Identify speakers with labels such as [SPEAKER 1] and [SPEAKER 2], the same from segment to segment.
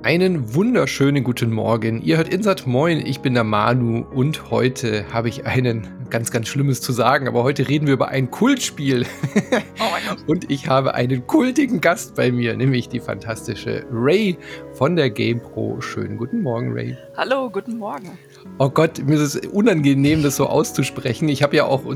[SPEAKER 1] Einen wunderschönen guten Morgen. Ihr hört Insert Moin, ich bin der Manu und heute habe ich ganz, ganz Schlimmes zu sagen, aber heute reden wir über ein Kultspiel.
[SPEAKER 2] Oh mein Gott.
[SPEAKER 1] Und ich habe einen kultigen Gast bei mir, nämlich die fantastische Ray von der GamePro. Schönen guten Morgen, Ray.
[SPEAKER 2] Hallo, guten Morgen.
[SPEAKER 1] Oh Gott, mir ist es unangenehm, das so auszusprechen. Ich habe ja auch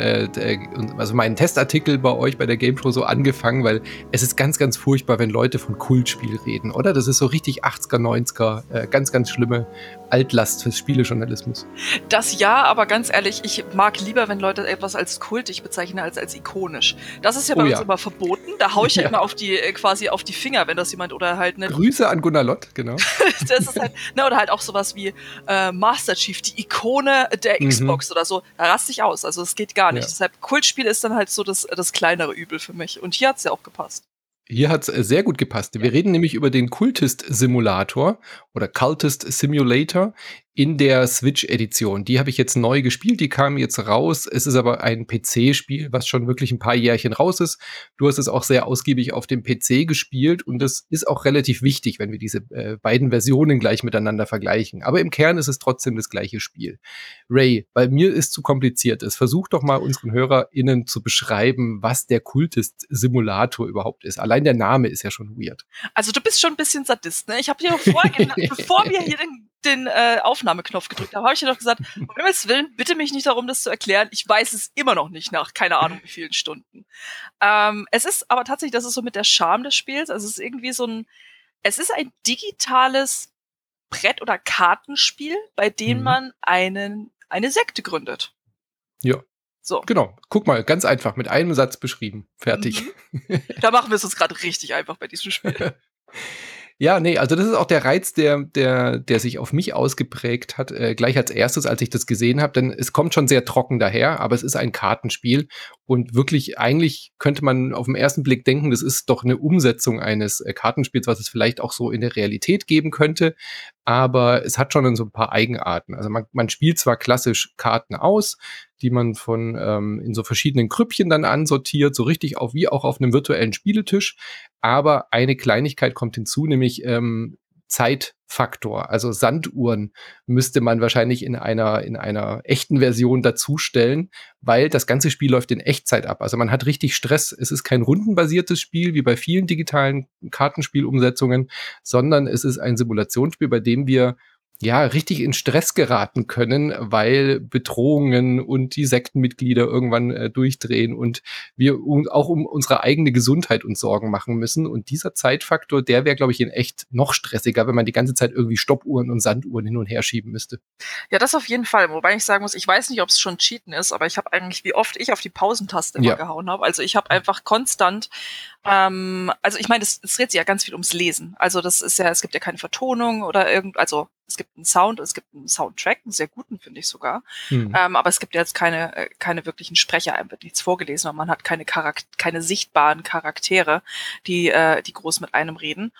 [SPEAKER 1] meinen Testartikel bei euch bei der GamePro so angefangen, weil es ist ganz, ganz furchtbar, wenn Leute von Kultspiel reden, oder? Das ist so richtig 80er, 90er, ganz, ganz schlimme Altlast fürs Spielejournalismus.
[SPEAKER 2] Das ja, aber ganz ehrlich, ich mag lieber, wenn Leute etwas als kultig bezeichnen, als ikonisch. Das ist ja bei uns immer verboten. Da haue ich ja immer quasi auf die Finger, wenn das jemand oder halt eine.
[SPEAKER 1] Grüße an Gunnar Lott, genau.
[SPEAKER 2] Das ist halt, oder halt auch sowas wie Master Chief, die Ikone der Xbox oder so. Da raste ich aus. Also es geht gar nicht.
[SPEAKER 1] Ja.
[SPEAKER 2] Deshalb, Kultspiel ist dann halt so das kleinere Übel für mich. Und hier hat's ja auch gepasst.
[SPEAKER 1] Hier hat's sehr gut gepasst. Ja. Wir reden nämlich über den Cultist-Simulator oder Cultist Simulator in der Switch-Edition. Die habe ich jetzt neu gespielt, die kam jetzt raus. Es ist aber ein PC-Spiel, was schon wirklich ein paar Jährchen raus ist. Du hast es auch sehr ausgiebig auf dem PC gespielt und das ist auch relativ wichtig, wenn wir diese beiden Versionen gleich miteinander vergleichen. Aber im Kern ist es trotzdem das gleiche Spiel. Ray, bei mir ist zu kompliziert. Versuch doch mal unseren HörerInnen zu beschreiben, was der Cultist-Simulator überhaupt ist. Allein der Name ist ja schon weird.
[SPEAKER 2] Also du bist schon ein bisschen Sadist, ne? Ich habe dir vorher, bevor wir hier den Aufnahmeknopf gedrückt haben, habe ich dir doch gesagt, um Himmels Willen, bitte mich nicht darum, das zu erklären. Ich weiß es immer noch nicht nach keine Ahnung wie vielen Stunden. Es ist aber tatsächlich, das ist so mit der Charme des Spiels. Also es ist irgendwie es ist ein digitales Brett- oder Kartenspiel, bei dem man eine Sekte gründet.
[SPEAKER 1] Ja.
[SPEAKER 2] So.
[SPEAKER 1] Genau. Guck mal, ganz einfach, mit einem Satz beschrieben. Fertig.
[SPEAKER 2] Da machen wir es uns gerade richtig einfach bei diesem Spiel.
[SPEAKER 1] Ja, nee, also das ist auch der Reiz, der sich auf mich ausgeprägt hat, gleich als erstes, als ich das gesehen habe, denn es kommt schon sehr trocken daher, aber es ist ein Kartenspiel und wirklich, eigentlich könnte man auf den ersten Blick denken, das ist doch eine Umsetzung eines Kartenspiels, was es vielleicht auch so in der Realität geben könnte, aber es hat schon so ein paar Eigenarten. Also man spielt zwar klassisch Karten aus, die man in so verschiedenen Grüppchen dann ansortiert, so richtig wie auch auf einem virtuellen Spieletisch. Aber eine Kleinigkeit kommt hinzu, nämlich Zeitfaktor. Also Sanduhren müsste man wahrscheinlich in einer echten Version dazustellen, weil das ganze Spiel läuft in Echtzeit ab. Also man hat richtig Stress. Es ist kein rundenbasiertes Spiel, wie bei vielen digitalen Kartenspielumsetzungen, sondern es ist ein Simulationsspiel, bei dem wir richtig in Stress geraten können, weil Bedrohungen und die Sektenmitglieder irgendwann durchdrehen und wir auch um unsere eigene Gesundheit uns Sorgen machen müssen. Und dieser Zeitfaktor, der wäre, glaube ich, in echt noch stressiger, wenn man die ganze Zeit irgendwie Stoppuhren und Sanduhren hin und her schieben müsste.
[SPEAKER 2] Ja, das auf jeden Fall. Wobei ich sagen muss, ich weiß nicht, ob es schon Cheaten ist, aber ich habe eigentlich, wie oft ich auf die Pausentaste immer gehauen habe. Also ich habe einfach konstant also ich meine, es dreht sich ja ganz viel ums Lesen. Also das ist ja, es gibt ja keine Vertonung oder also es gibt einen Sound, es gibt einen Soundtrack, einen sehr guten, finde ich sogar. Aber es gibt ja jetzt keine wirklichen Sprecher, einem wird nichts vorgelesen und man hat keine sichtbaren Charaktere, die groß mit einem reden.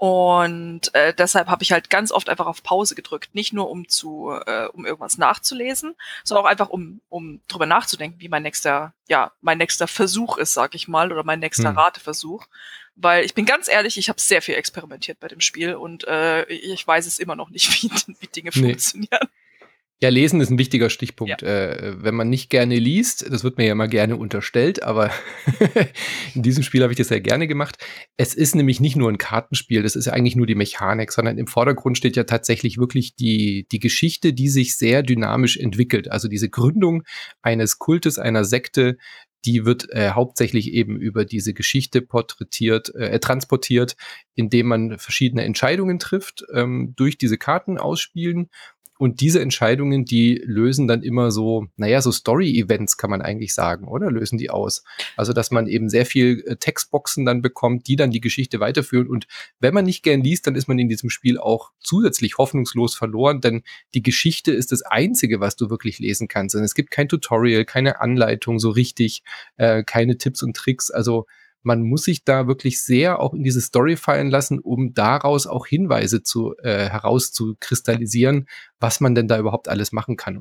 [SPEAKER 2] Und deshalb habe ich halt ganz oft einfach auf Pause gedrückt. Nicht nur um irgendwas nachzulesen, sondern auch einfach um drüber nachzudenken, wie mein nächster Versuch ist, sag ich mal, oder mein nächster Rateversuch. Weil ich bin ganz ehrlich, ich habe sehr viel experimentiert bei dem Spiel und ich weiß es immer noch nicht, wie Dinge funktionieren.
[SPEAKER 1] Ja, Lesen ist ein wichtiger Stichpunkt. Ja. Wenn man nicht gerne liest, das wird mir ja mal gerne unterstellt, aber in diesem Spiel habe ich das sehr gerne gemacht. Es ist nämlich nicht nur ein Kartenspiel, das ist ja eigentlich nur die Mechanik, sondern im Vordergrund steht ja tatsächlich wirklich die Geschichte, die sich sehr dynamisch entwickelt. Also diese Gründung eines Kultes, einer Sekte, die wird hauptsächlich eben über diese Geschichte transportiert, indem man verschiedene Entscheidungen trifft, durch diese Karten ausspielen. Und diese Entscheidungen, die lösen dann immer so Story-Events kann man eigentlich sagen, oder? Lösen die aus. Also, dass man eben sehr viel Textboxen dann bekommt, die dann die Geschichte weiterführen. Und wenn man nicht gern liest, dann ist man in diesem Spiel auch zusätzlich hoffnungslos verloren, denn die Geschichte ist das Einzige, was du wirklich lesen kannst. Und es gibt kein Tutorial, keine Anleitung so richtig, keine Tipps und Tricks. Also, man muss sich da wirklich sehr auch in diese Story fallen lassen, um daraus auch Hinweise herauszukristallisieren, was man denn da überhaupt alles machen kann und soll.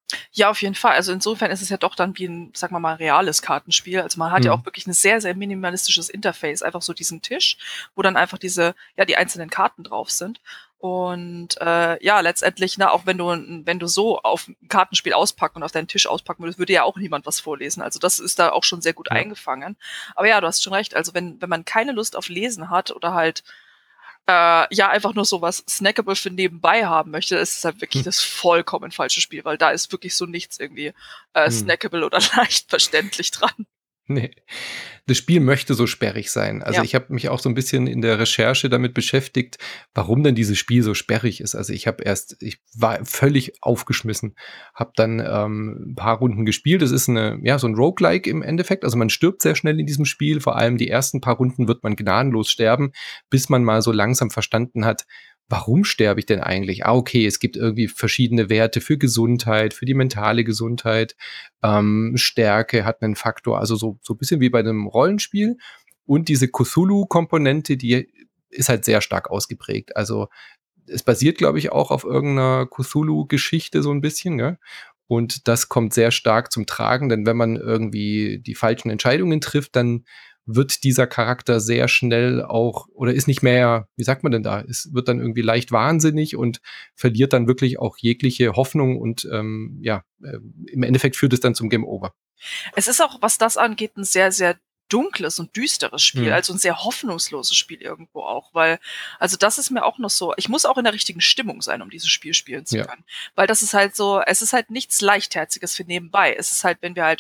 [SPEAKER 2] Ja, auf jeden Fall. Also insofern ist es ja doch dann wie ein, sagen wir mal, reales Kartenspiel. Also man hat ja auch
[SPEAKER 1] Mhm.
[SPEAKER 2] wirklich ein sehr, sehr minimalistisches Interface. Einfach so diesen Tisch, wo dann einfach die einzelnen Karten drauf sind. Und ja, letztendlich, ne, auch wenn du so auf ein Kartenspiel auspacken und auf deinen Tisch auspacken würdest, würde ja auch niemand was vorlesen. Also das ist da auch schon sehr gut
[SPEAKER 1] Ja.
[SPEAKER 2] eingefangen. Aber ja, du hast schon recht. Also wenn man keine Lust auf Lesen hat oder halt ja, einfach nur so was snackable für nebenbei haben möchte, ist es halt wirklich
[SPEAKER 1] Hm.
[SPEAKER 2] das vollkommen falsche Spiel, weil da ist wirklich so nichts irgendwie
[SPEAKER 1] Hm.
[SPEAKER 2] snackable oder leicht verständlich dran.
[SPEAKER 1] Ne. Das Spiel möchte so sperrig sein. Also,
[SPEAKER 2] Ja.
[SPEAKER 1] ich habe mich auch so 'n bisschen in der Recherche damit beschäftigt, warum denn dieses Spiel so sperrig ist. Also, ich war völlig aufgeschmissen, habe dann, 'n paar Runden gespielt. Das ist so 'n Roguelike im Endeffekt. Also, man stirbt sehr schnell in diesem Spiel. Vor allem die ersten paar Runden wird man gnadenlos sterben, bis man mal so langsam verstanden hat: „Warum sterbe ich denn eigentlich? Ah, okay, es gibt irgendwie verschiedene Werte für Gesundheit, für die mentale Gesundheit. Stärke hat einen Faktor, also so ein bisschen wie bei einem Rollenspiel. Und diese Cthulhu-Komponente, die ist halt sehr stark ausgeprägt. Also, es basiert, glaube ich, auch auf irgendeiner Cthulhu-Geschichte so ein bisschen, gell? Und das kommt sehr stark zum Tragen, denn wenn man irgendwie die falschen Entscheidungen trifft, dann wird dieser Charakter sehr schnell auch oder ist nicht mehr, wie sagt man denn da? Es wird dann irgendwie leicht wahnsinnig und verliert dann wirklich auch jegliche Hoffnung und, im Endeffekt führt es dann zum Game Over.
[SPEAKER 2] Es ist auch, was das angeht, ein sehr, sehr dunkles und düsteres Spiel,
[SPEAKER 1] Mhm.
[SPEAKER 2] also ein sehr hoffnungsloses Spiel irgendwo auch, weil also das ist mir auch noch so, ich muss auch in der richtigen Stimmung sein, um dieses Spiel spielen zu
[SPEAKER 1] Ja.
[SPEAKER 2] können, weil das ist halt so, es ist halt nichts Leichtherziges für nebenbei. Es ist halt, wenn wir halt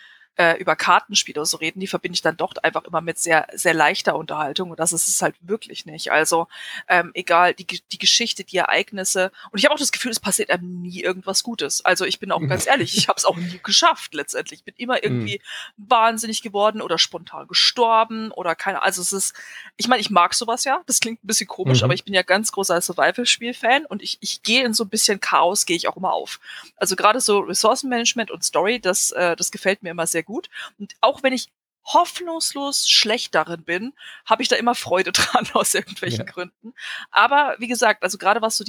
[SPEAKER 2] über Kartenspiele oder so reden, die verbinde ich dann doch einfach immer mit sehr, sehr leichter Unterhaltung und das ist es halt wirklich nicht. Also egal, die Geschichte, die Ereignisse und ich habe auch das Gefühl, es passiert einem nie irgendwas Gutes. Also ich bin auch ganz ehrlich, ich habe es auch nie geschafft letztendlich. Ich bin immer
[SPEAKER 1] Mhm.
[SPEAKER 2] irgendwie wahnsinnig geworden oder spontan gestorben oder keine, also es ist, ich meine, ich mag sowas ja, das klingt ein bisschen komisch, aber
[SPEAKER 1] Mhm.
[SPEAKER 2] ich bin ja ganz großer Survival-Spiel-Fan und ich gehe in so ein bisschen Chaos, gehe ich auch immer auf. Also gerade so Ressourcenmanagement und Story, das gefällt mir immer sehr gut. Und auch wenn ich hoffnungslos schlecht darin bin, habe ich da immer Freude dran aus irgendwelchen
[SPEAKER 1] Ja.
[SPEAKER 2] Gründen. Aber wie gesagt, also gerade was so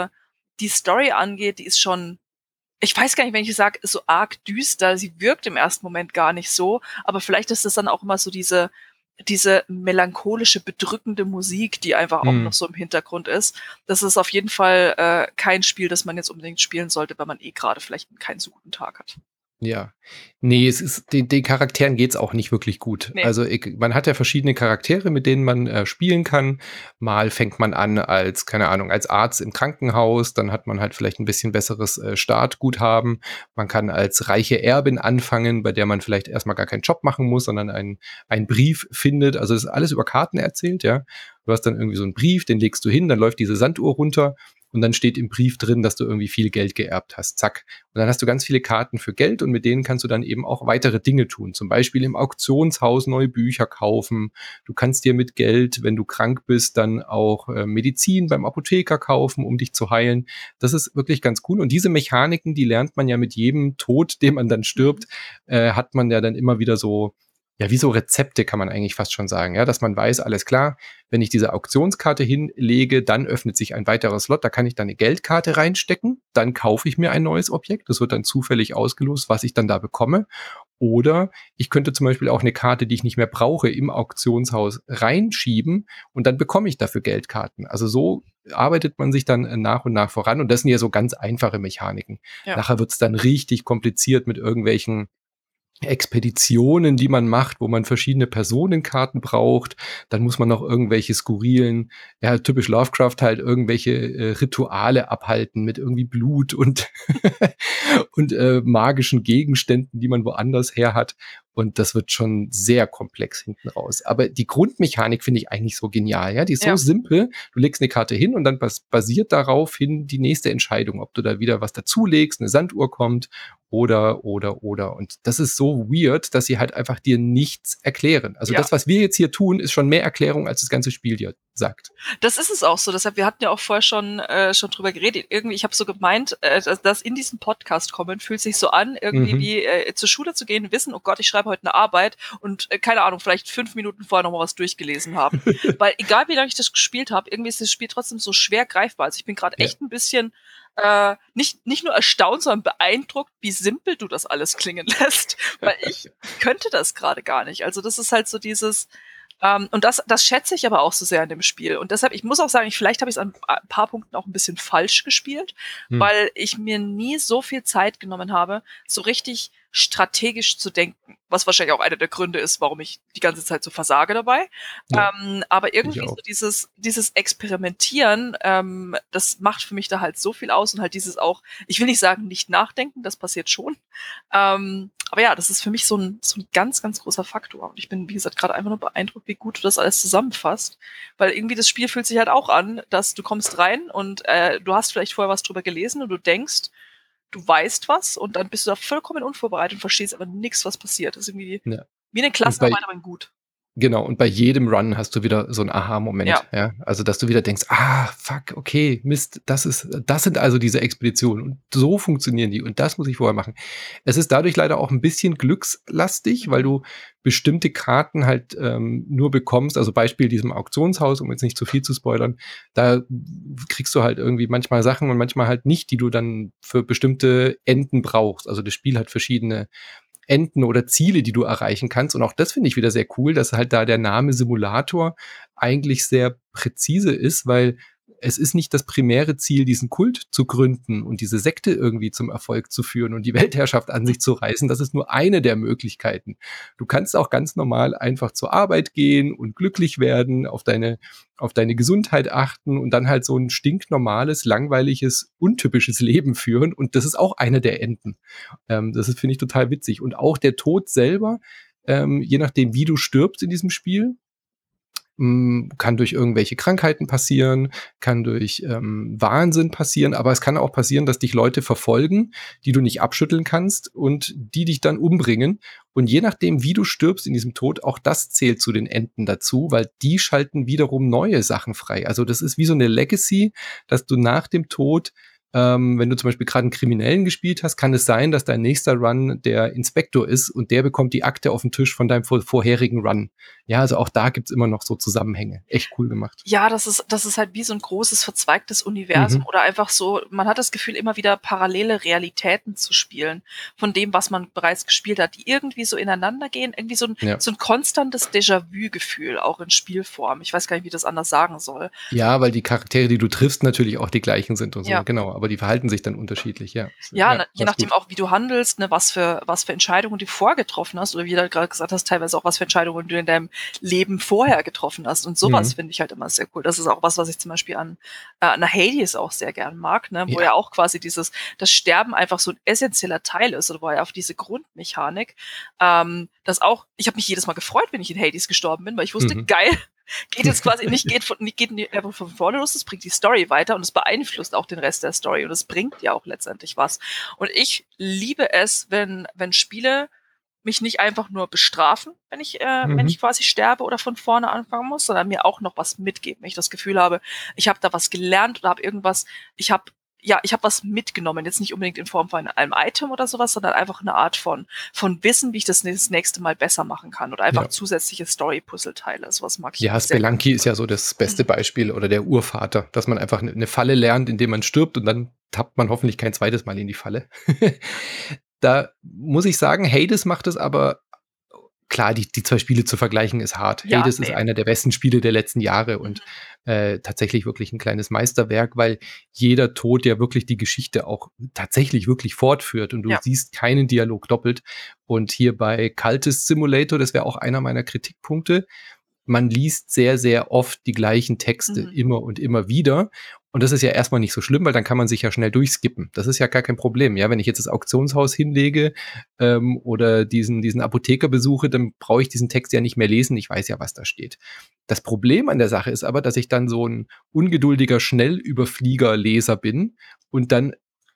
[SPEAKER 2] die Story angeht, die ist schon, ich weiß gar nicht, wenn ich sage, so arg düster. Sie wirkt im ersten Moment gar nicht so, aber vielleicht ist das dann auch immer so diese melancholische, bedrückende Musik, die einfach auch noch
[SPEAKER 1] Mhm.
[SPEAKER 2] so im Hintergrund ist. Das ist auf jeden Fall kein Spiel, das man jetzt unbedingt spielen sollte, wenn man eh gerade vielleicht keinen so guten Tag hat.
[SPEAKER 1] Ja. Ne, es ist den Charakteren geht's auch nicht wirklich gut.
[SPEAKER 2] Nee.
[SPEAKER 1] Also, man hat ja verschiedene Charaktere, mit denen man, spielen kann. Mal fängt man an als, keine Ahnung, als Arzt im Krankenhaus, dann hat man halt vielleicht ein bisschen besseres, Startguthaben. Man kann als reiche Erbin anfangen, bei der man vielleicht erst mal gar keinen Job machen muss, sondern einen Brief findet. Also, das ist alles über Karten erzählt, ja. Du hast dann irgendwie so 'n Brief, den legst du hin, dann läuft diese Sanduhr runter und dann steht im Brief drin, dass du irgendwie viel Geld geerbt hast. Zack. Und dann hast du ganz viele Karten für Geld und mit denen kannst du dann eben auch weitere Dinge tun. Zum Beispiel im Auktionshaus neue Bücher kaufen. Du kannst dir mit Geld, wenn du krank bist, dann auch Medizin beim Apotheker kaufen, um dich zu heilen. Das ist wirklich ganz cool. Und diese Mechaniken, die lernt man ja mit jedem Tod, dem man dann
[SPEAKER 2] Mhm.
[SPEAKER 1] stirbt, hat man ja dann immer wieder so, ja, wie so Rezepte kann man eigentlich fast schon sagen, ja, dass man weiß, alles klar, wenn ich diese Auktionskarte hinlege, dann öffnet sich ein weiterer Slot, da kann ich dann eine Geldkarte reinstecken, dann kaufe ich mir ein neues Objekt, das wird dann zufällig ausgelost, was ich dann da bekomme. Oder ich könnte zum Beispiel auch eine Karte, die ich nicht mehr brauche, im Auktionshaus reinschieben und dann bekomme ich dafür Geldkarten. Also so arbeitet man sich dann nach und nach voran und das sind ja so ganz einfache Mechaniken.
[SPEAKER 2] Ja.
[SPEAKER 1] Nachher wird's dann richtig kompliziert mit irgendwelchen Expeditionen, die man macht, wo man verschiedene Personenkarten braucht. Dann muss man noch irgendwelche skurrilen, ja, typisch Lovecraft halt irgendwelche Rituale abhalten mit irgendwie Blut und und magischen Gegenständen, die man woanders her hat. Und das wird schon sehr komplex hinten raus. Aber die Grundmechanik finde ich eigentlich so genial. Ja, die ist so
[SPEAKER 2] Ja.
[SPEAKER 1] simpel. Du legst eine Karte hin und dann basiert daraufhin die nächste Entscheidung, ob du da wieder was dazulegst, eine Sanduhr kommt oder. Und das ist so weird, dass sie halt einfach dir nichts erklären. Also
[SPEAKER 2] Ja.
[SPEAKER 1] das, was wir jetzt hier tun, ist schon mehr Erklärung als das ganze Spiel dir sagt.
[SPEAKER 2] Das ist es auch so. Deshalb, wir hatten ja auch vorher schon drüber geredet. Irgendwie, ich habe so gemeint, dass in diesem Podcast kommen, fühlt sich so an, irgendwie wie zur Schule zu gehen, wissen, oh Gott, ich schreibe heute eine Arbeit und keine Ahnung, vielleicht 5 Minuten vorher noch mal was durchgelesen haben. Weil egal wie lange ich das gespielt habe, irgendwie ist das Spiel trotzdem so schwer greifbar. Also ich bin gerade echt ein bisschen nicht nur erstaunt, sondern beeindruckt, wie simpel du das alles klingen lässt. Weil ich könnte das gerade gar nicht. Also das ist halt so dieses und das schätze ich aber auch so sehr an dem Spiel. Und deshalb, ich muss auch sagen, vielleicht habe ich es an ein paar Punkten auch ein bisschen falsch gespielt, weil ich mir nie so viel Zeit genommen habe, so richtig strategisch zu denken. Was wahrscheinlich auch einer der Gründe ist, warum ich die ganze Zeit so versage dabei.
[SPEAKER 1] Ja,
[SPEAKER 2] aber irgendwie so dieses Experimentieren, das macht für mich da halt so viel aus und halt dieses auch, ich will nicht sagen, nicht nachdenken, das passiert schon. Aber ja, das ist für mich so ein ganz, ganz großer Faktor. Und ich bin, wie gesagt, gerade einfach nur beeindruckt, wie gut du das alles zusammenfasst. Weil irgendwie das Spiel fühlt sich halt auch an, dass du kommst rein und du hast vielleicht vorher was drüber gelesen und du denkst, du weißt was und dann bist du da vollkommen unvorbereitet und verstehst aber nichts, was passiert. Das ist irgendwie wie eine Klassenarbeit, aber in gut.
[SPEAKER 1] Genau, und bei jedem Run hast du wieder so einen Aha-Moment. Ja. Also, dass du wieder denkst, fuck, okay, Mist, das sind also diese Expeditionen und so funktionieren die und das muss ich vorher machen. Es ist dadurch leider auch ein bisschen glückslastig, weil du bestimmte Karten halt nur bekommst, also Beispiel diesem Auktionshaus, um jetzt nicht zu viel zu spoilern, da kriegst du halt irgendwie manchmal Sachen und manchmal halt nicht, die du dann für bestimmte Enden brauchst. Also das Spiel hat verschiedene Enden oder Ziele, die du erreichen kannst. Und auch das finde ich wieder sehr cool, dass halt da der Name Simulator eigentlich sehr präzise ist, weil es ist nicht das primäre Ziel, diesen Kult zu gründen und diese Sekte irgendwie zum Erfolg zu führen und die Weltherrschaft an sich zu reißen. Das ist nur eine der Möglichkeiten. Du kannst auch ganz normal einfach zur Arbeit gehen und glücklich werden, auf deine Gesundheit achten und dann halt so ein stinknormales, langweiliges, untypisches Leben führen. Und das ist auch eine der Enden. Das ist, finde ich, total witzig. Und auch der Tod selber, je nachdem, wie du stirbst in diesem Spiel, kann durch irgendwelche Krankheiten passieren, kann durch Wahnsinn passieren, aber es kann auch passieren, dass dich Leute verfolgen, die du nicht abschütteln kannst und die dich dann umbringen. Und je nachdem, wie du stirbst in diesem Tod, auch das zählt zu den Enden dazu, weil die schalten wiederum neue Sachen frei. Also das ist wie so eine Legacy, dass du nach dem Tod wenn du zum Beispiel gerade einen Kriminellen gespielt hast, kann es sein, dass dein nächster Run der Inspektor ist und der bekommt die Akte auf den Tisch von deinem vorherigen Run. Ja, also auch da gibt's immer noch so Zusammenhänge. Echt cool gemacht.
[SPEAKER 2] Ja, das ist halt wie so ein großes, verzweigtes Universum oder einfach so, man hat das Gefühl, immer wieder parallele Realitäten zu spielen von dem, was man bereits gespielt hat, die irgendwie so ineinander gehen, irgendwie so ein konstantes Déjà-vu-Gefühl, auch in Spielform. Ich weiß gar nicht, wie ich das anders sagen soll.
[SPEAKER 1] Ja, weil die Charaktere, die du triffst, natürlich auch die gleichen sind und so, genau. Aber die verhalten sich dann unterschiedlich, je
[SPEAKER 2] nachdem auch, wie du handelst, ne, was für Entscheidungen du vorher getroffen hast oder wie du gerade gesagt hast, teilweise auch was für Entscheidungen du in deinem Leben vorher getroffen hast und sowas finde ich halt immer sehr cool. Das ist auch was ich zum Beispiel an Hades auch sehr gern mag, ne, wo ja auch quasi das Sterben einfach so ein essentieller Teil ist oder wo ja auf diese Grundmechanik, das auch, ich habe mich jedes Mal gefreut, wenn ich in Hades gestorben bin, weil ich wusste, geil, geht jetzt quasi geht von vorne los, es bringt die Story weiter und es beeinflusst auch den Rest der Story und es bringt ja auch letztendlich was. Und ich liebe es, wenn Spiele mich nicht einfach nur bestrafen, wenn ich quasi sterbe oder von vorne anfangen muss, sondern mir auch noch was mitgeben. Wenn ich das Gefühl habe, ich habe da was gelernt oder ich habe was mitgenommen, jetzt nicht unbedingt in Form von einem Item oder sowas, sondern einfach eine Art von Wissen, wie ich das nächste Mal besser machen kann oder einfach zusätzliche Story-Puzzleteile. Sowas mag ich.
[SPEAKER 1] Ja, Spelunky ist ja so das beste Beispiel oder der Urvater, dass man einfach eine Falle lernt, indem man stirbt und dann tappt man hoffentlich kein zweites Mal in die Falle. Da muss ich sagen, Hades macht es aber klar, die zwei Spiele zu vergleichen ist hart. Ja, Hades ist einer der besten Spiele der letzten Jahre und tatsächlich wirklich ein kleines Meisterwerk, weil jeder Tod ja wirklich die Geschichte auch tatsächlich wirklich fortführt und du siehst keinen Dialog doppelt. Und hier bei Cultist Simulator, das wäre auch einer meiner Kritikpunkte, man liest sehr, sehr oft die gleichen Texte immer und immer wieder. Und das ist ja erstmal nicht so schlimm, weil dann kann man sich ja schnell durchskippen. Das ist ja gar kein Problem. Ja, wenn ich jetzt das Auktionshaus hinlege oder diesen Apotheker besuche, dann brauche ich diesen Text ja nicht mehr lesen. Ich weiß ja, was da steht. Das Problem an der Sache ist aber, dass ich dann so ein ungeduldiger Schnellüberflieger-Leser bin und dann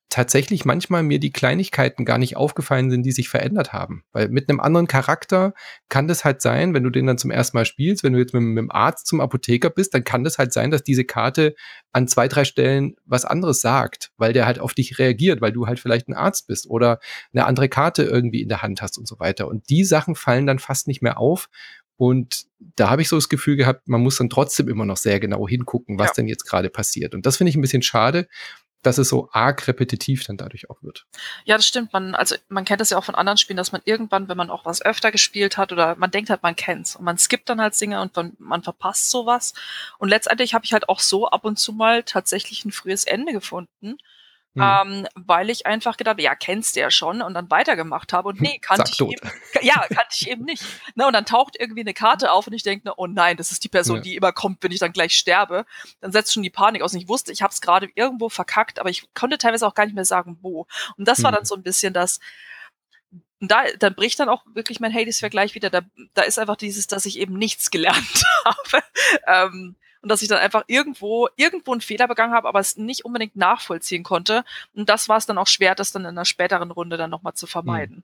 [SPEAKER 1] tatsächlich manchmal mir die Kleinigkeiten gar nicht aufgefallen sind, die sich verändert haben. Weil mit einem anderen Charakter kann das halt sein, wenn du den dann zum ersten Mal spielst, wenn du jetzt mit dem Arzt zum Apotheker bist, dann kann das halt sein, dass diese Karte an 2, 3 Stellen was anderes sagt, weil der halt auf dich reagiert, weil du halt vielleicht ein Arzt bist oder eine andere Karte irgendwie in der Hand hast und so weiter. Und die Sachen fallen dann fast nicht mehr auf. Und da habe ich so das Gefühl gehabt, man muss dann trotzdem immer noch sehr genau hingucken, was denn jetzt gerade passiert. Und das finde ich ein bisschen schade, dass es so arg repetitiv dann dadurch auch wird.
[SPEAKER 2] Ja, das stimmt. Man kennt das ja auch von anderen Spielen, dass man irgendwann, wenn man auch was öfter gespielt hat oder man denkt halt, man kennt's und man skippt dann halt Dinge und man verpasst sowas. Und letztendlich habe ich halt auch so ab und zu mal tatsächlich ein frühes Ende gefunden, weil ich einfach gedacht habe, ja, kennst du ja schon und dann weitergemacht habe und nee, kannte ich eben nicht. Ne, und dann taucht irgendwie eine Karte auf und ich denke, oh nein, das ist die Person, die immer kommt, wenn ich dann gleich sterbe. Dann setzt schon die Panik aus und ich wusste, ich habe es gerade irgendwo verkackt, aber ich konnte teilweise auch gar nicht mehr sagen, wo. Und das war dann so ein bisschen das, und dann bricht dann auch wirklich mein Hades-Vergleich wieder. Da ist einfach dieses, dass ich eben nichts gelernt habe. Und dass ich dann einfach irgendwo einen Fehler begangen habe, aber es nicht unbedingt nachvollziehen konnte. Und das war es dann auch schwer, das dann in einer späteren Runde dann nochmal zu vermeiden.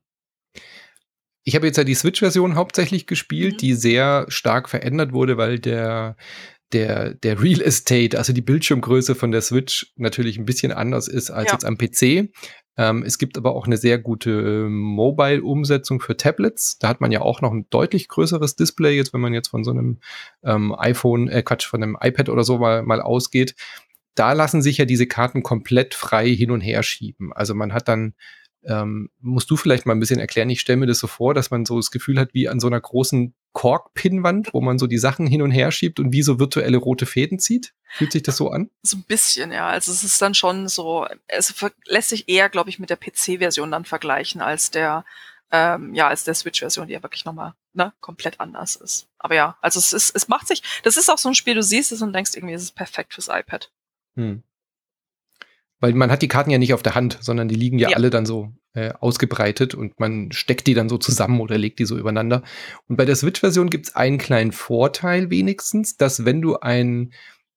[SPEAKER 1] Ich habe jetzt ja die Switch-Version hauptsächlich gespielt, die sehr stark verändert wurde, weil der Real Estate, also die Bildschirmgröße von der Switch natürlich ein bisschen anders ist als jetzt am PC. Es gibt aber auch eine sehr gute Mobile-Umsetzung für Tablets. Da hat man ja auch noch ein deutlich größeres Display, jetzt wenn man jetzt von so einem von einem iPad oder so mal ausgeht. Da lassen sich ja diese Karten komplett frei hin und her schieben. Also man hat dann musst du vielleicht mal ein bisschen erklären, ich stelle mir das so vor, dass man so das Gefühl hat, wie an so einer großen Korkpinnwand, wo man so die Sachen hin und her schiebt und wie so virtuelle rote Fäden zieht. Fühlt sich das so an?
[SPEAKER 2] So ein bisschen, ja. Also es ist dann schon so, es lässt sich eher, glaube ich, mit der PC-Version dann vergleichen, als der Switch-Version, die ja wirklich nochmal komplett anders ist. Aber ja, also es macht sich, das ist auch so ein Spiel, du siehst es und denkst irgendwie, es ist perfekt fürs iPad.
[SPEAKER 1] Weil man hat die Karten ja nicht auf der Hand, sondern die liegen ja alle dann so ausgebreitet und man steckt die dann so zusammen oder legt die so übereinander. Und bei der Switch-Version gibt es einen kleinen Vorteil wenigstens, dass wenn du ein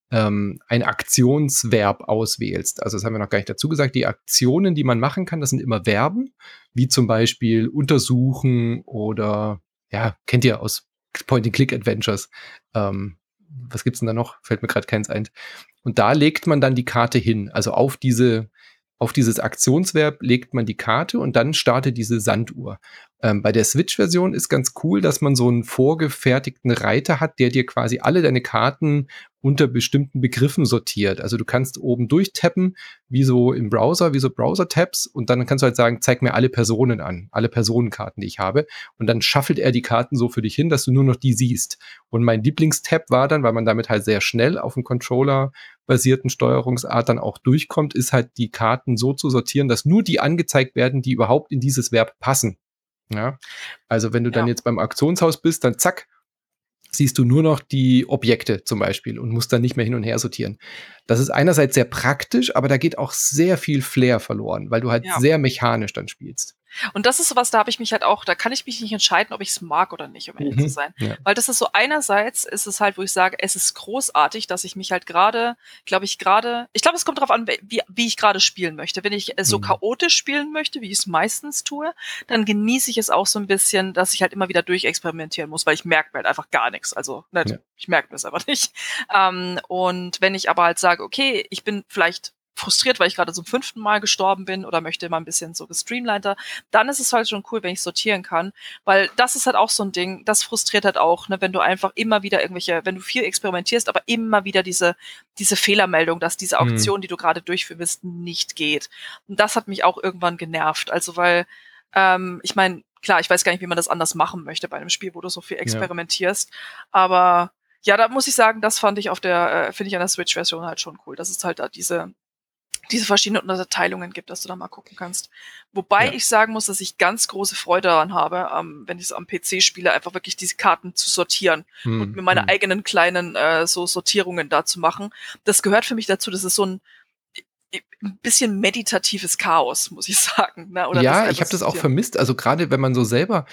[SPEAKER 1] Aktionsverb auswählst, also das haben wir noch gar nicht dazu gesagt, die Aktionen, die man machen kann, das sind immer Verben, wie zum Beispiel untersuchen oder, ja, kennt ihr aus Point-and-Click-Adventures. Was gibt's denn da noch? Fällt mir gerade keins ein. Und da legt man dann die Karte hin. Also auf dieses Aktionsverb legt man die Karte und dann startet diese Sanduhr. Bei der Switch-Version ist ganz cool, dass man so einen vorgefertigten Reiter hat, der dir quasi alle deine Karten unter bestimmten Begriffen sortiert. Also du kannst oben durchtappen, wie so im Browser, wie so Browser-Tabs und dann kannst du halt sagen, zeig mir alle Personen an, alle Personenkarten, die ich habe. Und dann shuffelt er die Karten so für dich hin, dass du nur noch die siehst. Und mein Lieblingstab war dann, weil man damit halt sehr schnell auf dem Controller basierten Steuerungsart dann auch durchkommt, ist halt die Karten so zu sortieren, dass nur die angezeigt werden, die überhaupt in dieses Verb passen. Ja, also wenn du dann jetzt beim Auktionshaus bist, dann zack, siehst du nur noch die Objekte zum Beispiel und musst dann nicht mehr hin und her sortieren. Das ist einerseits sehr praktisch, aber da geht auch sehr viel Flair verloren, weil du halt sehr mechanisch dann spielst.
[SPEAKER 2] Und das ist sowas, da kann ich mich nicht entscheiden, ob ich es mag oder nicht, um ehrlich zu sein. Ja. Weil das ist so, einerseits ist es halt, wo ich sage, es ist großartig, dass ich mich halt ich glaube, es kommt darauf an, wie ich gerade spielen möchte. Wenn ich so chaotisch spielen möchte, wie ich es meistens tue, dann genieße ich es auch so ein bisschen, dass ich halt immer wieder durchexperimentieren muss, weil ich merke mir halt einfach gar nichts. Also, ich merke mir es einfach nicht. Und wenn ich aber halt sage, okay, ich bin vielleicht frustriert, weil ich gerade zum 5. Mal gestorben bin oder möchte mal ein bisschen so gestreamliner, dann ist es halt schon cool, wenn ich sortieren kann, weil das ist halt auch so ein Ding, das frustriert halt auch, ne, wenn du einfach immer wieder wenn du viel experimentierst, aber immer wieder diese Fehlermeldung, dass diese Auktion, die du gerade durchführen willst, nicht geht. Und das hat mich auch irgendwann genervt, also weil, ich meine, klar, ich weiß gar nicht, wie man das anders machen möchte bei einem Spiel, wo du so viel experimentierst, aber ja, da muss ich sagen, das finde ich an der Switch-Version halt schon cool, dass es halt da diese verschiedenen Unterteilungen gibt, dass du da mal gucken kannst. Wobei ich sagen muss, dass ich ganz große Freude daran habe, wenn ich es am PC spiele, einfach wirklich diese Karten zu sortieren und mir meine eigenen kleinen so Sortierungen da zu machen. Das gehört für mich dazu. Das ist so ein bisschen meditatives Chaos, muss ich sagen. Ne?
[SPEAKER 1] Oder ja, ich habe das auch vermisst. Also gerade wenn man so selber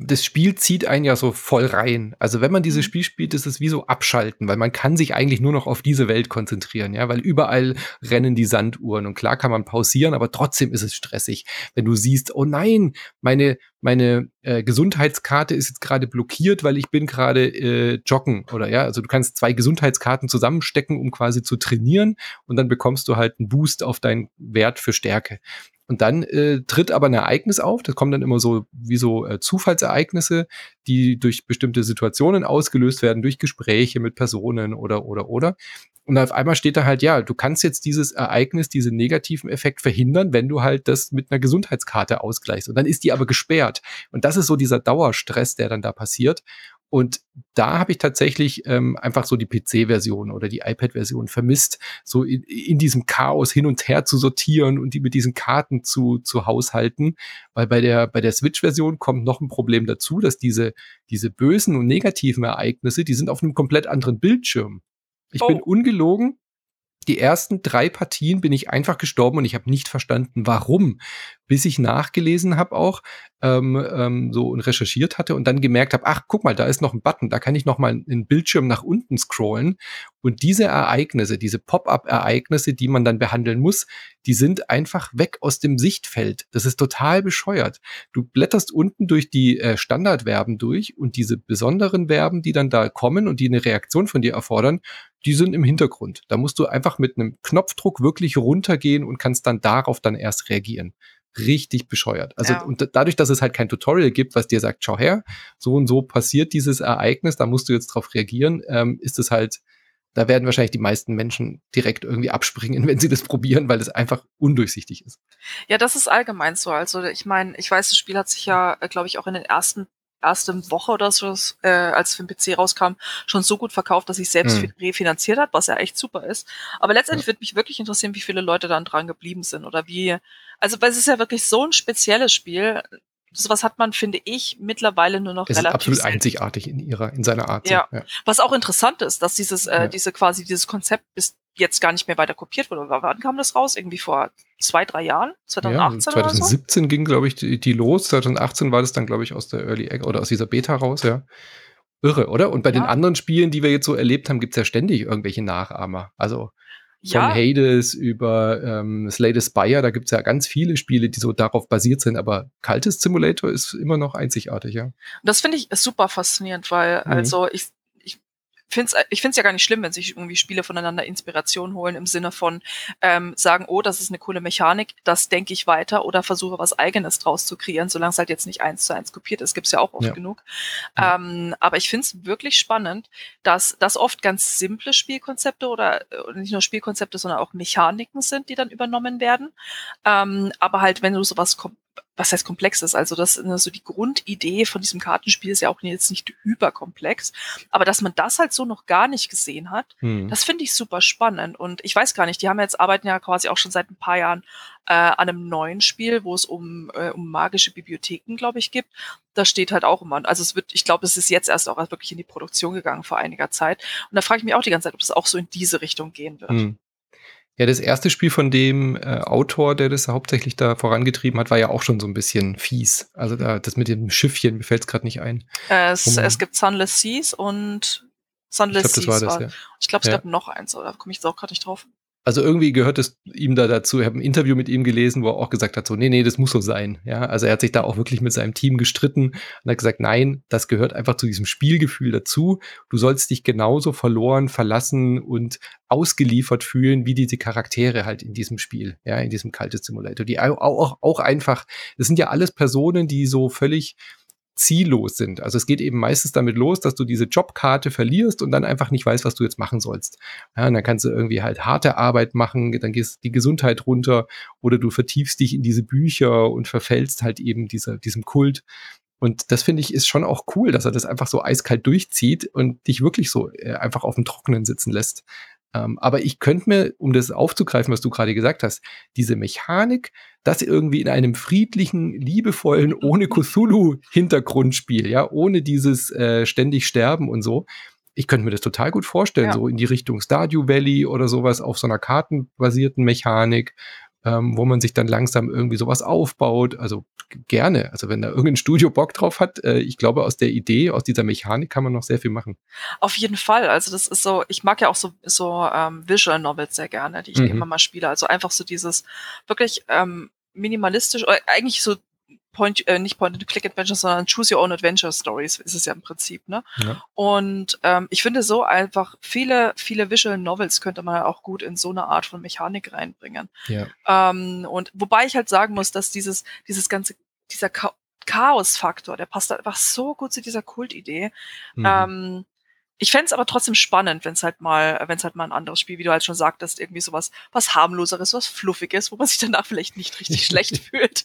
[SPEAKER 1] das Spiel zieht einen ja so voll rein. Also wenn man dieses Spiel spielt, ist es wie so abschalten, weil man kann sich eigentlich nur noch auf diese Welt konzentrieren, ja, weil überall rennen die Sanduhren und klar kann man pausieren, aber trotzdem ist es stressig, wenn du siehst, oh nein, meine Gesundheitskarte ist jetzt gerade blockiert, weil ich bin gerade joggen oder ja, also du kannst 2 Gesundheitskarten zusammenstecken, um quasi zu trainieren und dann bekommst du halt einen Boost auf deinen Wert für Stärke. Und dann tritt aber ein Ereignis auf, das kommen dann immer so wie so Zufallsereignisse, die durch bestimmte Situationen ausgelöst werden, durch Gespräche mit Personen oder. Und auf einmal steht da halt, ja, du kannst jetzt dieses Ereignis, diesen negativen Effekt verhindern, wenn du halt das mit einer Gesundheitskarte ausgleichst. Und dann ist die aber gesperrt. Und das ist so dieser Dauerstress, der dann da passiert. Und da habe ich tatsächlich einfach so die PC-Version oder die iPad-Version vermisst, so in diesem Chaos hin und her zu sortieren und die mit diesen Karten zu haushalten. Weil bei der Switch-Version kommt noch ein Problem dazu, dass diese bösen und negativen Ereignisse, die sind auf einem komplett anderen Bildschirm. Ich bin ungelogen. Die ersten 3 Partien bin ich einfach gestorben und ich habe nicht verstanden, warum. Bis ich nachgelesen habe auch so und recherchiert hatte und dann gemerkt habe, ach, guck mal, da ist noch ein Button, da kann ich noch mal einen Bildschirm nach unten scrollen. Und diese Ereignisse, diese Pop-up-Ereignisse, die man dann behandeln muss, die sind einfach weg aus dem Sichtfeld. Das ist total bescheuert. Du blätterst unten durch die Standardverben durch und diese besonderen Verben, die dann da kommen und die eine Reaktion von dir erfordern, die sind im Hintergrund. Da musst du einfach mit einem Knopfdruck wirklich runtergehen und kannst dann darauf dann erst reagieren. Richtig bescheuert. Also und dadurch, dass es halt kein Tutorial gibt, was dir sagt, schau her, so und so passiert dieses Ereignis, da musst du jetzt drauf reagieren, ist es halt, da werden wahrscheinlich die meisten Menschen direkt irgendwie abspringen, wenn sie das probieren, weil es einfach undurchsichtig ist.
[SPEAKER 2] Ja, das ist allgemein so. Also ich meine, ich weiß, das Spiel hat sich ja, glaube ich, auch in den erste Woche oder so, als es für den PC rauskam, schon so gut verkauft, dass sich selbst refinanziert hat, was ja echt super ist. Aber letztendlich würde mich wirklich interessieren, wie viele Leute dann dran geblieben sind oder wie, also weil es ist ja wirklich so ein spezielles Spiel. Sowas hat man, finde ich, mittlerweile nur noch relativ.
[SPEAKER 1] Es ist absolut einzigartig in seiner Art.
[SPEAKER 2] Ja. So. Ja. Was auch interessant ist, dass dieses Konzept bis jetzt gar nicht mehr weiter kopiert wurde. Wann kam das raus? Irgendwie vor 2-3 Jahren? 2018
[SPEAKER 1] ja, 2017
[SPEAKER 2] oder so?
[SPEAKER 1] Ging, glaube ich, die los. 2018 war das dann, glaube ich, aus der Early Egg oder aus dieser Beta raus, ja. Irre, oder? Und bei den anderen Spielen, die wir jetzt so erlebt haben, gibt's ja ständig irgendwelche Nachahmer. Also von Hades über Slay the Spire, da gibt's ja ganz viele Spiele, die so darauf basiert sind, aber Cultist Simulator ist immer noch einzigartig, ja.
[SPEAKER 2] Das finde ich super faszinierend, weil also ich finde es ja gar nicht schlimm, wenn sich irgendwie Spiele voneinander Inspiration holen im Sinne von sagen, oh, das ist eine coole Mechanik, das denke ich weiter oder versuche was Eigenes draus zu kreieren, solange es halt jetzt nicht 1:1 kopiert ist, gibt's ja auch oft genug. Aber ich finde es wirklich spannend, dass das oft ganz simple Spielkonzepte oder nicht nur Spielkonzepte, sondern auch Mechaniken sind, die dann übernommen werden. Aber halt, wenn du sowas was heißt Komplexes? Also das so die Grundidee von diesem Kartenspiel ist ja auch jetzt nicht hyperkomplex, aber dass man das halt so noch gar nicht gesehen hat, das finde ich super spannend. Und ich weiß gar nicht, die arbeiten ja quasi auch schon seit ein paar Jahren an einem neuen Spiel, wo es um magische Bibliotheken, glaube ich, gibt. Da steht halt auch immer, also ich glaube, es ist jetzt erst auch wirklich in die Produktion gegangen vor einiger Zeit. Und da frage ich mich auch die ganze Zeit, ob es auch so in diese Richtung gehen wird.
[SPEAKER 1] Ja, das erste Spiel von dem Autor, der das hauptsächlich da vorangetrieben hat, war ja auch schon so ein bisschen fies. Also das mit dem Schiffchen, mir fällt es gerade nicht ein.
[SPEAKER 2] Es gibt Sunless Seas und Sunless Seas.
[SPEAKER 1] Ich glaube, das war das, ja.
[SPEAKER 2] Ich glaube, es gab noch eins, oder komme ich jetzt auch gerade nicht drauf.
[SPEAKER 1] Also irgendwie gehört es ihm da dazu. Ich habe ein Interview mit ihm gelesen, wo er auch gesagt hat, so, nee, das muss so sein. Ja, also er hat sich da auch wirklich mit seinem Team gestritten und hat gesagt, nein, das gehört einfach zu diesem Spielgefühl dazu. Du sollst dich genauso verloren, verlassen und ausgeliefert fühlen, wie diese Charaktere halt in diesem Spiel, ja, in diesem Cultist Simulator. Die auch einfach, das sind ja alles Personen, die so völlig ziellos sind. Also es geht eben meistens damit los, dass du diese Jobkarte verlierst und dann einfach nicht weißt, was du jetzt machen sollst. Ja, und dann kannst du irgendwie halt harte Arbeit machen, dann gehst die Gesundheit runter oder du vertiefst dich in diese Bücher und verfällst halt eben diesem Kult. Und das finde ich ist schon auch cool, dass er das einfach so eiskalt durchzieht und dich wirklich so einfach auf dem Trockenen sitzen lässt. Aber ich könnte mir, um das aufzugreifen, was du gerade gesagt hast, diese Mechanik, das irgendwie in einem friedlichen, liebevollen, ohne Cthulhu-Hintergrundspiel, ja, ohne dieses ständig Sterben und so, ich könnte mir das total gut vorstellen, so in die Richtung Stardew Valley oder sowas auf so einer kartenbasierten Mechanik wo man sich dann langsam irgendwie sowas aufbaut. Also gerne. Also wenn da irgendein Studio Bock drauf hat, ich glaube, aus der Idee, aus dieser Mechanik kann man noch sehr viel machen.
[SPEAKER 2] Auf jeden Fall. Also das ist so, ich mag ja auch so Visual Novels sehr gerne, die ich immer mal spiele. Also einfach so dieses wirklich minimalistisch, oder eigentlich so nicht Point-and-Click-Adventures, sondern Choose-Your-Own-Adventure-Stories ist es ja im Prinzip, ne?
[SPEAKER 1] Ja.
[SPEAKER 2] Und ich finde so einfach, viele Visual Novels könnte man auch gut in so eine Art von Mechanik reinbringen.
[SPEAKER 1] Ja.
[SPEAKER 2] Und wobei ich halt sagen muss, dass dieser Chaos-Faktor, der passt halt einfach so gut zu dieser Kultidee. Ich fänd's aber trotzdem spannend, wenn es halt mal ein anderes Spiel, wie du halt schon sagtest, irgendwie sowas, was harmloseres, was fluffiges, wo man sich danach vielleicht nicht richtig schlecht fühlt,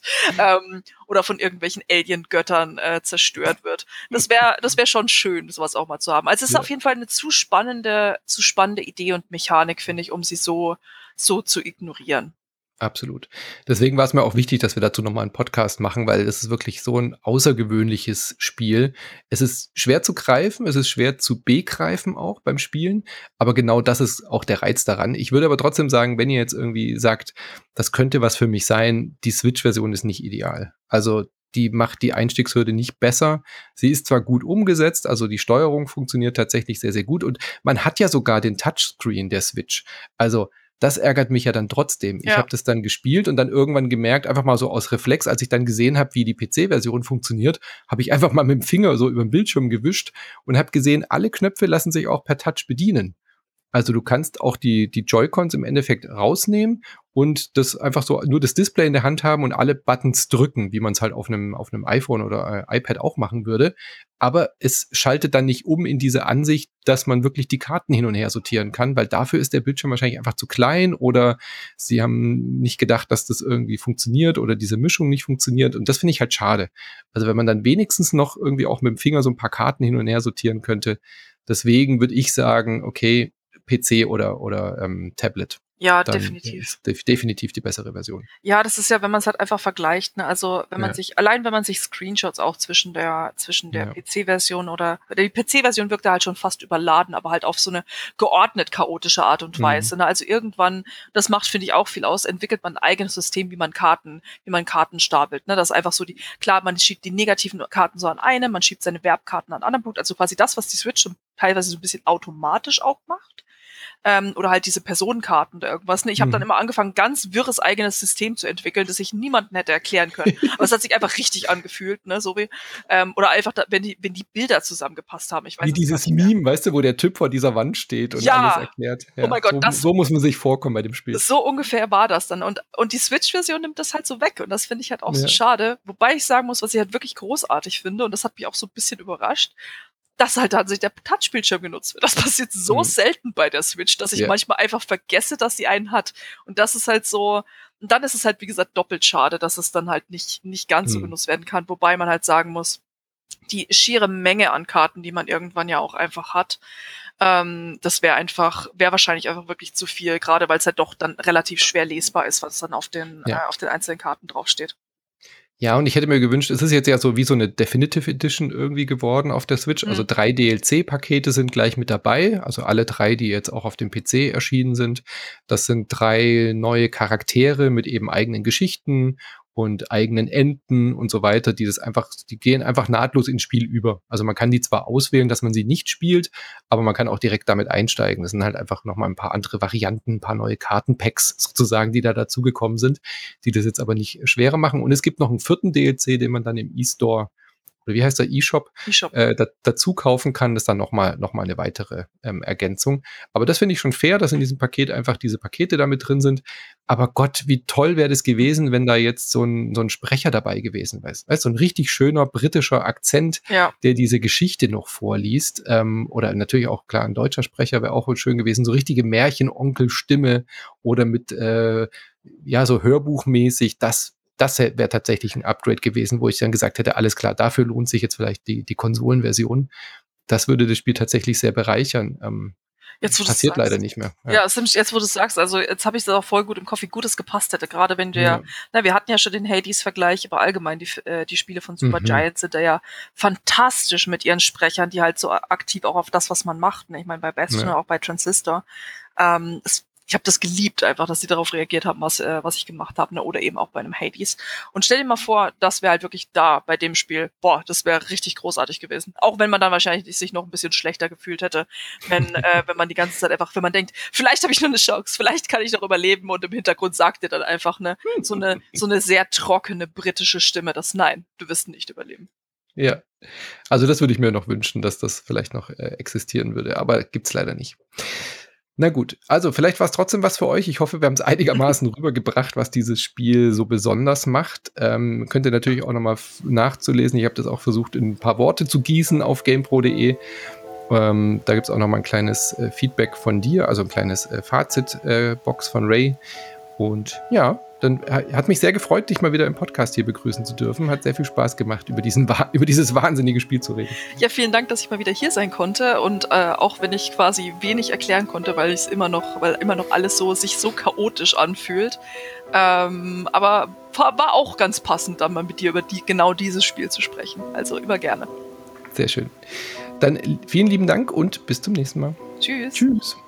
[SPEAKER 2] oder von irgendwelchen Alien-Göttern zerstört wird. Das wär schon schön, sowas auch mal zu haben. Also es ist auf jeden Fall eine zu spannende Idee und Mechanik, finde ich, um sie so zu ignorieren.
[SPEAKER 1] Absolut. Deswegen war es mir auch wichtig, dass wir dazu nochmal einen Podcast machen, weil es ist wirklich so ein außergewöhnliches Spiel. Es ist schwer zu greifen, es ist schwer zu begreifen auch beim Spielen, aber genau das ist auch der Reiz daran. Ich würde aber trotzdem sagen, wenn ihr jetzt irgendwie sagt, das könnte was für mich sein, die Switch-Version ist nicht ideal. Also die macht die Einstiegshürde nicht besser. Sie ist zwar gut umgesetzt, also die Steuerung funktioniert tatsächlich sehr, sehr gut und man hat ja sogar den Touchscreen der Switch. Also das ärgert mich ja dann trotzdem. Ich habe das dann gespielt und dann irgendwann gemerkt, einfach mal so aus Reflex, als ich dann gesehen habe, wie die PC-Version funktioniert, habe ich einfach mal mit dem Finger so über den Bildschirm gewischt und habe gesehen, alle Knöpfe lassen sich auch per Touch bedienen. Also du kannst auch die Joy-Cons im Endeffekt rausnehmen und das einfach so nur das Display in der Hand haben und alle Buttons drücken, wie man es halt auf einem iPhone oder iPad auch machen würde. Aber es schaltet dann nicht um in diese Ansicht, dass man wirklich die Karten hin und her sortieren kann, weil dafür ist der Bildschirm wahrscheinlich einfach zu klein oder sie haben nicht gedacht, dass das irgendwie funktioniert oder diese Mischung nicht funktioniert. Und das finde ich halt schade. Also wenn man dann wenigstens noch irgendwie auch mit dem Finger so ein paar Karten hin und her sortieren könnte. Deswegen würde ich sagen, okay, PC oder Tablet.
[SPEAKER 2] Ja,
[SPEAKER 1] Dann
[SPEAKER 2] definitiv.
[SPEAKER 1] ist definitiv die bessere Version.
[SPEAKER 2] Ja, das ist ja, wenn man es halt einfach vergleicht, ne? Also wenn man sich Screenshots auch zwischen der PC-Version oder die PC-Version wirkt da halt schon fast überladen, aber halt auf so eine geordnet chaotische Art und Weise. Ne? Also irgendwann, das macht, finde ich, auch viel aus, entwickelt man ein eigenes System, wie man Karten stapelt. Ne? Das ist einfach so klar, man schiebt die negativen Karten so an eine, man schiebt seine Verbkarten an einen anderen Punkt. Also quasi das, was die Switch schon teilweise so ein bisschen automatisch auch macht. Oder halt diese Personenkarten oder irgendwas. Ne? Ich habe dann immer angefangen, ganz wirres eigenes System zu entwickeln, das ich niemandem hätte erklären können. Aber es hat sich einfach richtig angefühlt, ne? So wie, oder einfach, wenn die Bilder zusammengepasst haben. Ich weiß
[SPEAKER 1] wie dieses Meme, weißt du, wo der Typ vor dieser Wand steht und alles erklärt. Ja,
[SPEAKER 2] oh mein Gott,
[SPEAKER 1] so muss man sich vorkommen bei dem Spiel.
[SPEAKER 2] So ungefähr war das dann. Und die Switch-Version nimmt das halt so weg. Und das finde ich halt auch so schade. Wobei ich sagen muss, was ich halt wirklich großartig finde, und das hat mich auch so ein bisschen überrascht, dass halt tatsächlich der Touchbildschirm genutzt wird. Das passiert so selten bei der Switch, dass ich manchmal einfach vergesse, dass sie einen hat. Und das ist halt so, und dann ist es halt, wie gesagt, doppelt schade, dass es dann halt nicht ganz so genutzt werden kann. Wobei man halt sagen muss, die schiere Menge an Karten, die man irgendwann ja auch einfach hat, das wäre wahrscheinlich einfach wirklich zu viel, gerade weil es halt doch dann relativ schwer lesbar ist, was dann auf den einzelnen Karten draufsteht.
[SPEAKER 1] Ja, und ich hätte mir gewünscht, es ist jetzt ja so wie so eine Definitive Edition irgendwie geworden auf der Switch. Also 3 DLC-Pakete sind gleich mit dabei. Also alle 3, die jetzt auch auf dem PC erschienen sind. Das sind 3 neue Charaktere mit eben eigenen Geschichten und eigenen Enden und so weiter, die gehen einfach nahtlos ins Spiel über. Also man kann die zwar auswählen, dass man sie nicht spielt, aber man kann auch direkt damit einsteigen. Das sind halt einfach nochmal ein paar andere Varianten, ein paar neue Kartenpacks sozusagen, die da dazugekommen sind, die das jetzt aber nicht schwerer machen. Und es gibt noch einen 4. DLC, den man dann im eStore, oder wie heißt der, eShop, dazu kaufen kann. Das ist dann nochmal eine weitere Ergänzung. Aber das finde ich schon fair, dass in diesem Paket einfach diese Pakete damit drin sind. Aber Gott, wie toll wäre das gewesen, wenn da jetzt so ein Sprecher dabei gewesen wäre. Weißt du, so ein richtig schöner britischer Akzent, der diese Geschichte noch vorliest. Oder natürlich auch, klar, ein deutscher Sprecher wäre auch wohl schön gewesen. So richtige Märchenonkel-Stimme oder mit, so hörbuchmäßig, das wäre tatsächlich ein Upgrade gewesen, wo ich dann gesagt hätte, alles klar, dafür lohnt sich jetzt vielleicht die Konsolenversion. Das würde das Spiel tatsächlich sehr bereichern.
[SPEAKER 2] Jetzt,
[SPEAKER 1] passiert leider nicht mehr.
[SPEAKER 2] Ja, jetzt, wo du es sagst, also jetzt habe ich das auch voll gut im Kopf, wie gut es gepasst hätte. Gerade wenn wir hatten ja schon den Hades-Vergleich, aber allgemein die Spiele von Supergiant sind da ja fantastisch mit ihren Sprechern, die halt so aktiv auch auf das, was man macht. Ne? Ich meine, bei Bastion oder auch bei Transistor. ich habe das geliebt einfach, dass sie darauf reagiert haben, was ich gemacht habe, ne? Oder eben auch bei einem Hades. Und stell dir mal vor, das wäre halt wirklich da bei dem Spiel. Boah, das wäre richtig großartig gewesen. Auch wenn man dann wahrscheinlich sich noch ein bisschen schlechter gefühlt hätte, wenn man die ganze Zeit einfach, wenn man denkt, vielleicht habe ich noch eine Chance, vielleicht kann ich noch überleben und im Hintergrund sagt dir dann einfach so eine sehr trockene britische Stimme, dass nein, du wirst nicht überleben.
[SPEAKER 1] Ja, also das würde ich mir noch wünschen, dass das vielleicht noch existieren würde, aber gibt's leider nicht. Na gut, also vielleicht war es trotzdem was für euch. Ich hoffe, wir haben es einigermaßen rübergebracht, was dieses Spiel so besonders macht. Könnt ihr natürlich auch nochmal nachzulesen. Ich habe das auch versucht, in ein paar Worte zu gießen auf gamepro.de. Da gibt es auch nochmal ein kleines Feedback von dir, also ein kleines Fazit-Box von Ray. Und ja, dann hat mich sehr gefreut, dich mal wieder im Podcast hier begrüßen zu dürfen. Hat sehr viel Spaß gemacht, über dieses wahnsinnige Spiel zu reden.
[SPEAKER 2] Ja, vielen Dank, dass ich mal wieder hier sein konnte und auch wenn ich quasi wenig erklären konnte, weil immer noch alles sich so chaotisch anfühlt. Aber war auch ganz passend, dann mal mit dir über genau dieses Spiel zu sprechen. Also immer gerne.
[SPEAKER 1] Sehr schön. Dann vielen lieben Dank und bis zum nächsten Mal.
[SPEAKER 2] Tschüss.
[SPEAKER 1] Tschüss.